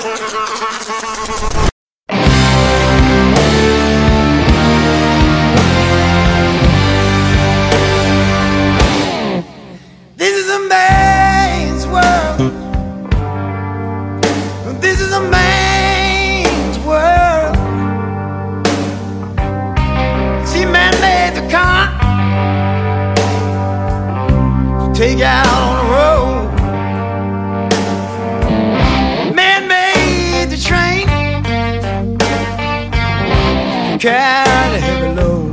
This is a man's world. This is a man's world. See, man made the car to take out on the road. Man made the train to carry the heavy load.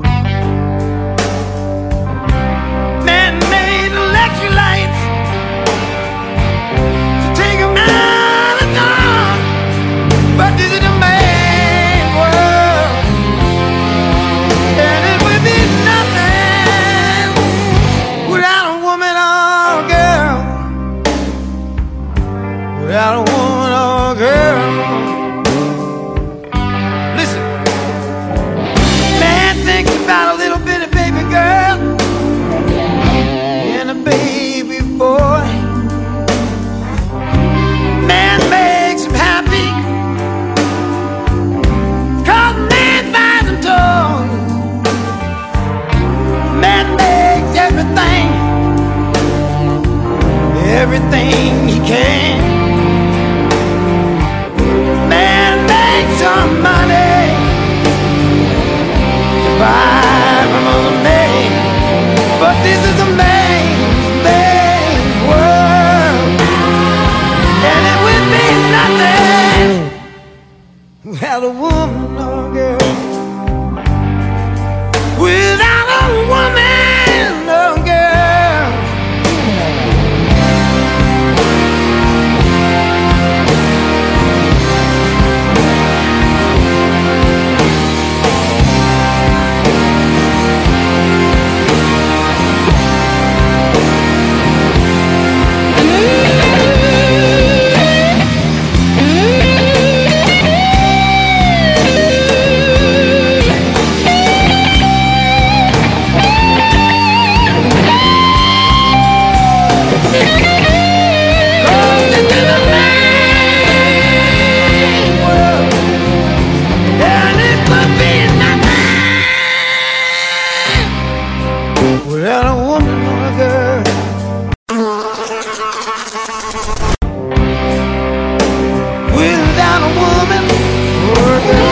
Man made electric lights to take 'em out of dawn. But this is a man's world, and it would be nothing without a woman or a girl. Without a woman or a girl. Listen, man thinks about a little bitty baby girl and a baby boy. Man makes him happy, 'cause man buys him toys. Man makes everything he can. Man makes some money to buy from other men. But this is a man's world, and it would be nothing without a woman or a girl. Without a woman or a girl. Without a woman or a girl. Without a woman or a girl.